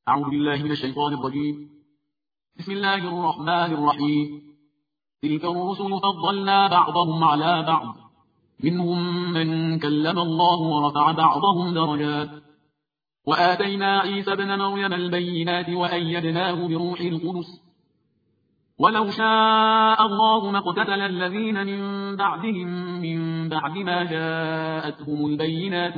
أعوذ بالله من الشيطان الرجيم. بسم الله الرحمن الرحيم. تلك الرسل فضلنا بعضهم على بعض، منهم من كلم الله ورفع بعضهم درجات، وآتينا عيسى ابن مريم البينات وأيدناه بروح القدس. ولو شاء الله ما اقتتل الذين من بعدهم من بعد ما جاءتهم البينات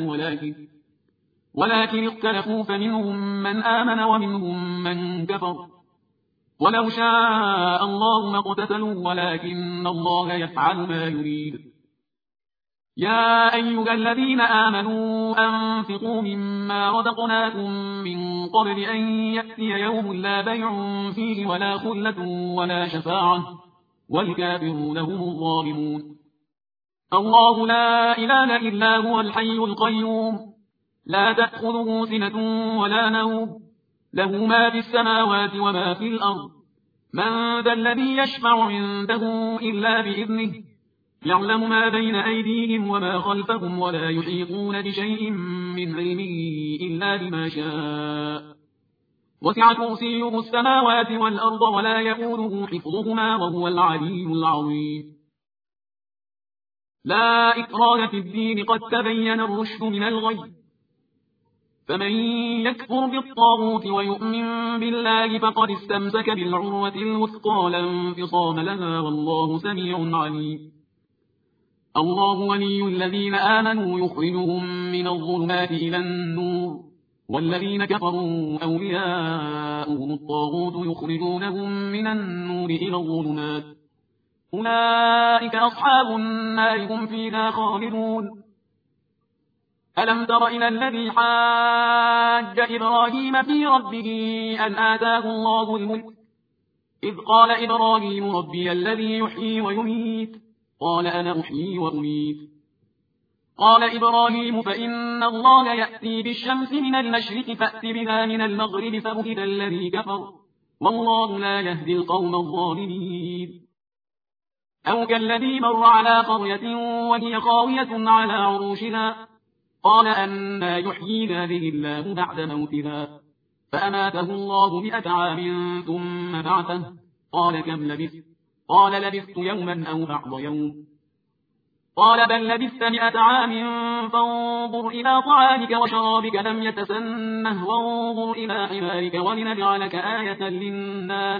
ولكن اختلفوا، فمنهم من آمن ومنهم من كفر. ولو شاء الله ما اقتتلوا ولكن الله يفعل ما يريد. يا أيها الذين آمنوا أنفقوا مما رزقناكم من قبل أن يأتي يوم لا بيع فيه ولا خلة ولا شفاعة والكافرون هم الظالمون. الله لا إله إلا هو الحي القيوم، لا تأخذه سنة ولا نوم، له ما في السماوات وما في الأرض. من ذا الذي يشفع عنده إلا بإذنه، يعلم ما بين أيديهم وما خلفهم، ولا يحيطون بشيء من علمه إلا بما شاء. وسع كرسيه السماوات والأرض ولا يئوده حفظهما وهو العلي العظيم. لا إكراه في الدين، قد تبين الرشد من الغي، فمن يكفر بالطاغوت ويؤمن بالله فقد استمسك بالعروة الوثقى لا انفصام لها، والله سميع عليم. الله ولي الذين آمنوا يخرجهم من الظلمات إلى النور، والذين كفروا أولياؤهم الطاغوت يخرجونهم من النور إلى الظلمات، أولئك أصحاب النار هم فيها خالدون. ألم تر إلى الذي حاج إبراهيم في ربه أن آتاه الله الملك، إذ قال إبراهيم ربي الذي يحيي ويميت، قال أنا أحيي وأميت. قال إبراهيم فإن الله يأتي بالشمس من المشرق فأت بها من المغرب فبهت الذي كفر، والله لا يهدي القوم الظالمين. أو كالذي مر على قرية وهي خاوية على عروشها، قال أنى يحيي هذه الله بعد موتها، فأماته الله 100 عام ثم بعثه، قال كم لبثت؟ قال لبثت يوما أو بعض يوم. قال بل لبثت 100 عام فانظر إلى طعامك وشرابك لم يتسنه، وانظر إلى حمارك ولنجعلك آية للناس،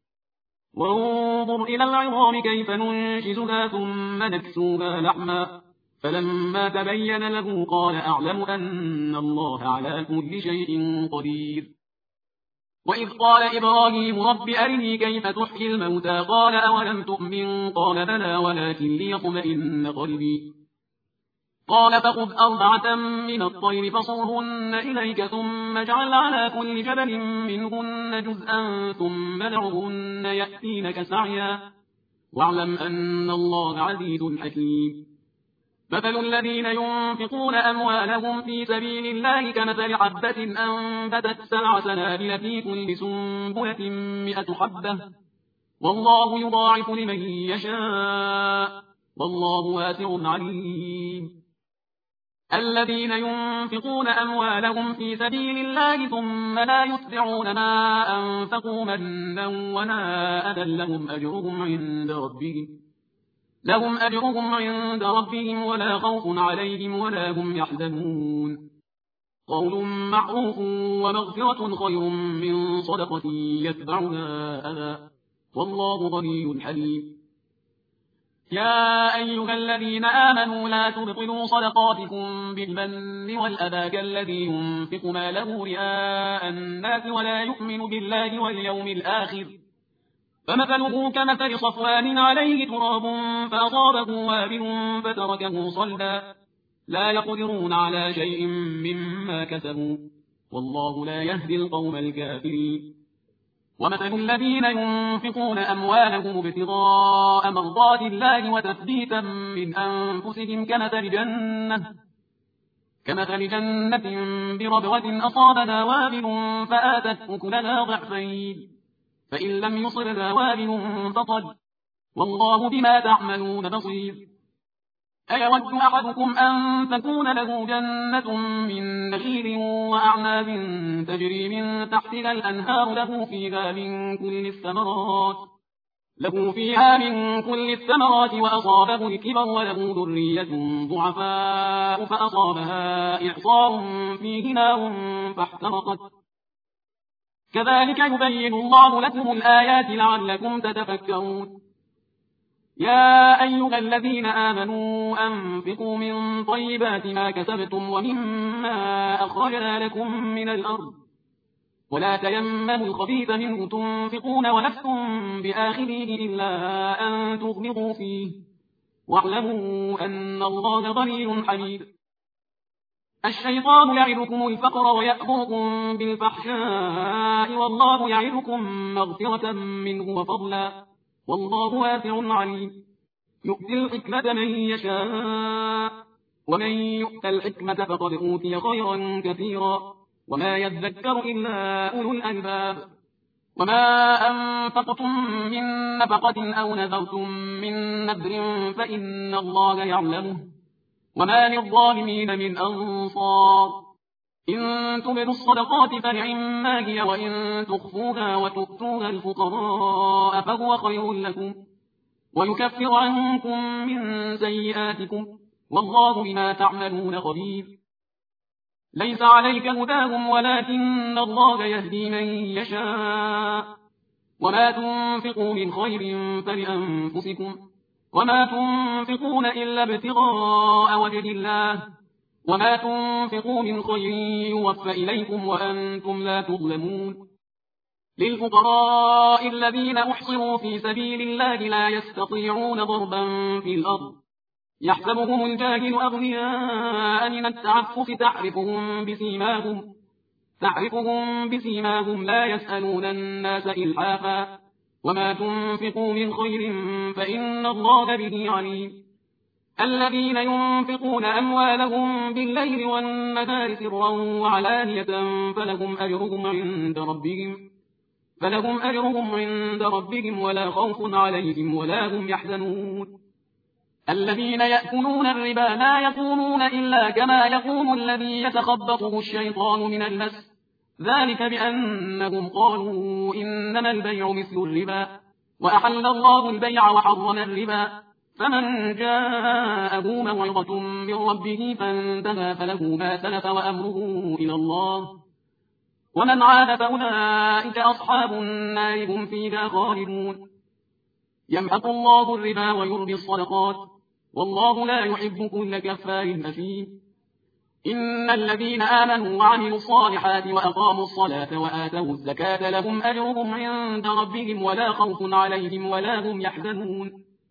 وانظر إلى العظام كيف ننشزها ثم نكسوها لحما، فلما تبين له قال أعلم أن الله على كل شيء قدير. وإذ قال إبراهيم رب أرني كيف تحيي الموتى، قال أولم تؤمن، قال بلى ولكن ليطمئن قلبي. قال فخذ 4 من الطير فصرهن إليك، ثم اجعل على كل جبل منهن جزءا ثم ادعهن يأتينك سعيا، واعلم أن الله عزيز حكيم. مثل الذين ينفقون أموالهم في سبيل الله كمثل حبة أنبتت 7 سنابل في كل سنبلة 100 حبة، والله يضاعف لمن يشاء، والله واسع عليم. الذين ينفقون أموالهم في سبيل الله ثم لا يتبعون ما أنفقوا منا ولا أذى لهم أجرهم عند ربهم ولا خوف عليهم ولا هم يحزنون. قول معروف ومغفرة خير من صدقة يتبعها أذى، والله غني حليم. يا أيها الذين آمنوا لا تبطلوا صدقاتكم بالمن والأذى كالذي ينفق ماله رئاء الناس ولا يؤمن بالله واليوم الآخر، فمثله كمثل صفوان عليه تراب فأصابه وابل فتركه صلدا، لا يقدرون على شيء مما كسبوا، والله لا يهدي القوم الكافرين. ومثل الذين ينفقون أموالهم ابتغاء مرضات الله وتثبيتا من أنفسهم كمثل جنة بربوة أصابها وابل فآتت أكلها ضعفين، فإن لم يصبها وابل فطل، والله بما تعملون بصير. أيود أحدكم أن تكون له جنة من نخيل وأعناب تجري من تحتها الأنهار له فيها من كل الثمرات وأصابه الكبر وله ذرية ضعفاء فأصابها إعصار فيه نار فاحترقت. كذلك يبين الله لكم الآيات لعلكم تتفكرون. يا أيها الذين آمنوا أنفقوا من طيبات ما كسبتم ومما أخرجنا لكم من الأرض ولا تيمموا الخبيث منه تنفقون ولستم بآخذيه إلا أن تغمضوا فيه واعلموا أن الله غني حميد. الشيطان يعدكم الفقر ويأمركم بالفحشاء والله يعدكم مغفرة منه وفضلا والله واسع عليم. يؤتي الحكمة من يشاء ومن يؤت الحكمة فقد أوتي خيرا كثيرا وما يذكر إلا أولو الألباب. وما أنفقتم من نفقة أو نذرتم من نذر فإن الله يعلمه وما للظالمين من أنصار. إن تبدوا الصدقات فنعما هي وإن تخفوها وتؤتوها الفقراء فهو خير لكم ويكفر عنكم من سيئاتكم والله بما تعملون خبير. ليس عليك هداهم ولكن الله يهدي من يشاء وما تنفقوا من خير فلأنفسكم وما تنفقون إلا ابتغاء وجه الله وما تنفقوا من خير يوفى إليكم وأنتم لا تظلمون. للفقراء الذين أحصروا في سبيل الله لا يستطيعون ضربا في الأرض يحسبهم الجاهل أغنياء من التعفف تعرفهم بسيماهم لا يسألون الناس إلحافا وما تنفقوا من خير فإن الله به عليم. الذين ينفقون أموالهم بالليل والنهار سرا وعلانية فلهم أجرهم عند ربهم ولا خوف عليهم ولا هم يحزنون. الذين يأكلون الربا لا يقومون إلا كما يقوم الذي يتخبطه الشيطان من المس ذلك بأنهم قالوا إنما البيع مثل الربا وأحل الله البيع وحرم الربا فمن جاءه موعظة من ربه فانتهى فله ما سلف وأمره إلى الله ومن عاد فأولئك أصحاب النار هم فيها خالدون. يمحق الله الربا ويربي الصدقات والله لا يحب كل كفار أثيم. إن الذين آمنوا وعملوا الصالحات وأقاموا الصلاة وآتوا الزكاة لهم أجرهم عند ربهم ولا خوف عليهم ولا هم يحزنون.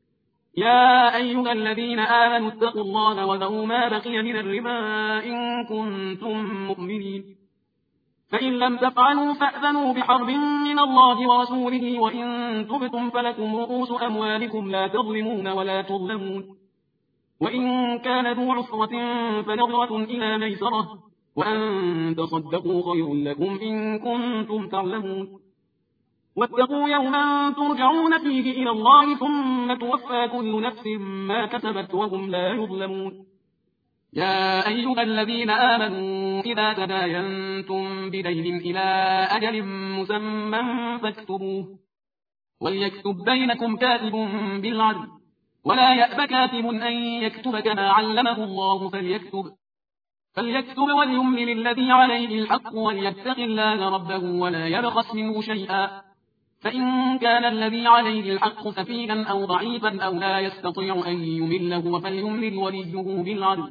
يا أيها الذين آمنوا اتقوا الله وذروا ما بقي من الربا إن كنتم مؤمنين فإن لم تفعلوا فأذنوا بحرب من الله ورسوله وإن تبتم فلكم رؤوس أموالكم لا تظلمون ولا تظلمون وإن كان ذو عسرة فنظرة إلى ميسرة وأن تصدقوا خير لكم إن كنتم تعلمون. واتقوا يوما ترجعون فيه إلى الله ثم توفى كل نفس ما كسبت وهم لا يظلمون. يا أيها الذين آمنوا إذا تداينتم بدين إلى أجل مسمى فاكتبوه وليكتب بينكم كاتب بالعدل ولا يأب كاتب أن يكتب كما علمه الله فليكتب وليملل الذي عليه الحق وليتق الله ربه ولا يبخس منه شيئا فإن كان الذي عليه الحق سفيها أو ضعيفا أو لا يستطيع أن يمله فليملل وليه بالعدل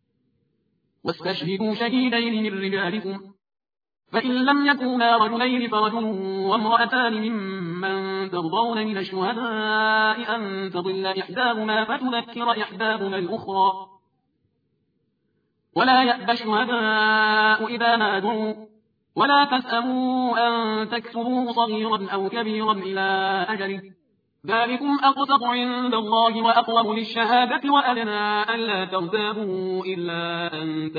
واستشهدوا شهيدين من رجالكم فإن لم يكونا رجلين فرجل وامرأتان ممن ترضون من الشهداء أن تضل إحداهما فتذكر إحداهما الأخرى ولا يأبى الشهداء إذا ما دعوا ولا تسأموا أن تكتبوه صغيرا أو كبيرا إلى أجله ذلكم أقسط عند الله وأقوم للشهادة وأدنى ألا ترتابوا إلا أن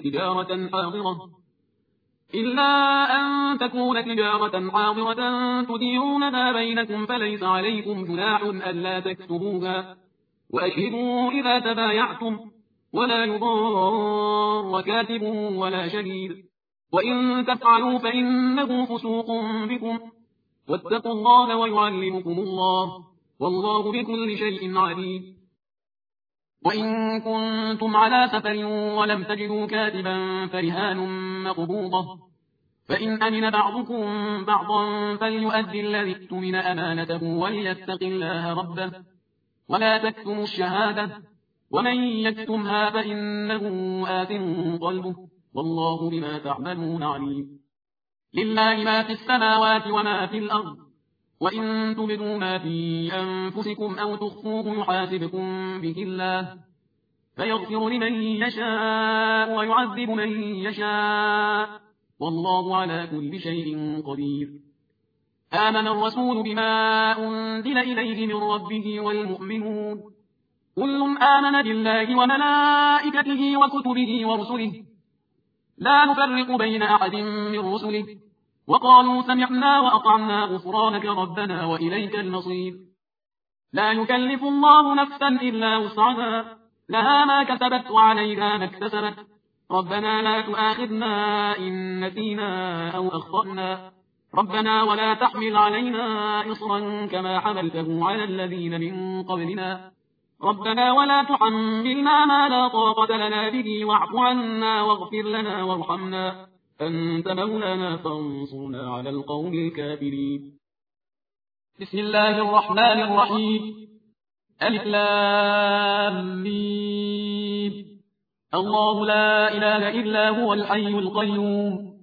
تكون تجارة حاضرة تديرونها بينكم فليس عليكم جناح ألا تكتبوها وأشهدوا إذا تبايعتم ولا يضار كاتب ولا شهيد وإن تفعلوا فإنه فسوق بكم واتقوا الله ويعلمكم الله والله بكل شيء عليم. وإن كنتم على سفر ولم تجدوا كاتبا فرهان مقبوضة فإن أمن بعضكم بعضا فليؤدي الذي اؤتمن أمانته وليتق الله ربه ولا تكتموا الشهادة ومن يكتمها فإنه آثم قلبه والله بما تعملون عليم. لله ما في السماوات وما في الأرض وإن تبدوا ما في أنفسكم أو تخفوه يحاسبكم به الله فيغفر لمن يشاء ويعذب من يشاء والله على كل شيء قدير. آمن الرسول بما أنزل إليه من ربه والمؤمنون كل آمن بالله وملائكته وكتبه ورسله لا نفرق بين أحد من رسله وقالوا سمعنا وأطعنا غفرانك ربنا وإليك المصير. لا يكلف الله نفسا إلا وسعها لها ما كسبت وعليها ما اكتسبت ربنا لا تؤاخذنا إن نسينا أو أخطأنا ربنا ولا تحمل علينا إصرا كما حملته على الذين من قبلنا ربنا ولا تحملنا ما لا طاقة لنا به واعف عنا واغفر لنا وارحمنا أنت مولانا فانصرنا على القوم الكافرين. بسم الله الرحمن الرحيم. ألف لام ميم. الله لا إله إلا هو الحي القيوم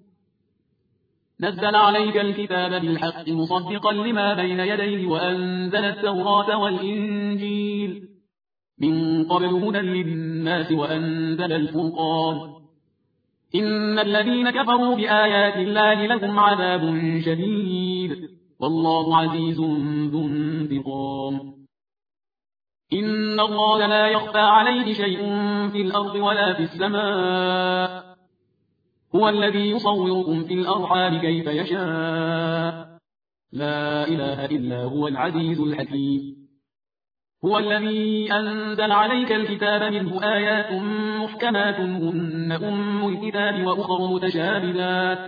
نزل عليك الكتاب بالحق مصدقا لما بين يديه وأنزل التوراة والإنجيل من قبل هدى للناس وأنزل الفرقان إن الذين كفروا بآيات الله لهم عذاب شديد والله عزيز ذو انتقام. إن الله لا يخفى عليه شيء في الأرض ولا في السماء هو الذي يصوركم في الأرحام كيف يشاء لا إله إلا هو العزيز الحكيم. هو الذي أنزل عليك الكتاب منه آيات محكمات هن أم الكتاب وأخر متشابهات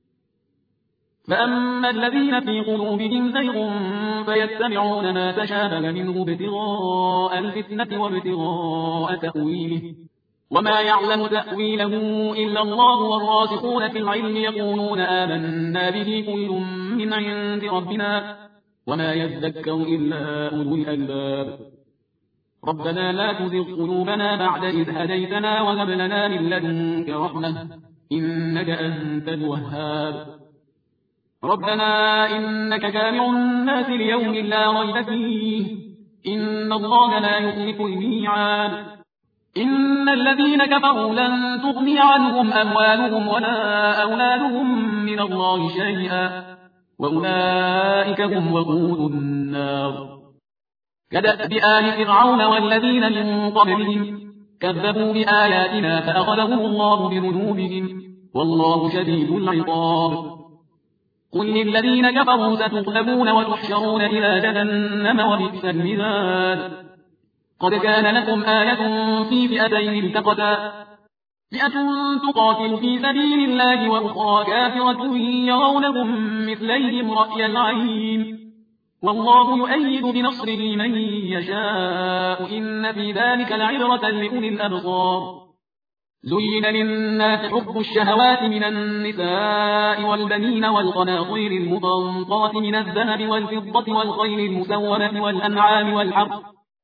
فأما الذين في قلوبهم زيغ فيتبعون ما تشابه منه ابتغاء الفتنة وابتغاء تأويله وما يعلم تأويله إلا الله والراسخون في العلم يقولون آمنا به كل من عند ربنا وما يذكر إلا أولو الألباب. ربنا لا تزغ قلوبنا بعد إذ هديتنا وهب لنا من لدنك رحمة إنك أنت الوهاب. ربنا إنك جامع الناس ليوم لا ريب فيه إن الله لا يخلف الميعاد. إن الذين كفروا لن تغني عنهم أموالهم ولا أولادهم من الله شيئا وأولئك هم وقود النار. كدأب آل فرعون والذين من قبلهم كذبوا بآياتنا فأخذهم الله بذنوبهم والله شديد العقاب. قل للذين كفروا ستغلبون وتحشرون إلى جهنم وبئس المهاد. قد كان لكم آية في فئتين التقتا فئة تقاتل في سبيل الله وأخرى كافرة يرونهم مثليهم رأي العين والله يؤيد بنصره من يشاء إن في ذلك لعبرة لأولي الأبصار. زين للناس حب الشهوات من النساء والبنين والقناطير المقنطرة من الذهب والفضة والخيل المسومة والأنعام والحرث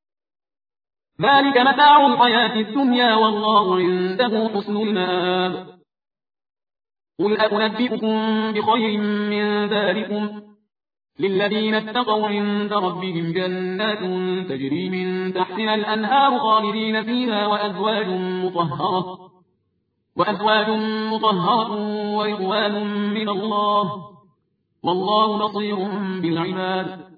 ذلك متاع الحياة الدنيا والله عنده حسن المآب. قل أنبئكم بخير من ذلكم للذين اتقوا عند ربهم جنات تجري من تحتها الأنهار خالدين فيها وأزواج مطهرة ورضوان من الله والله بصير بالعباد.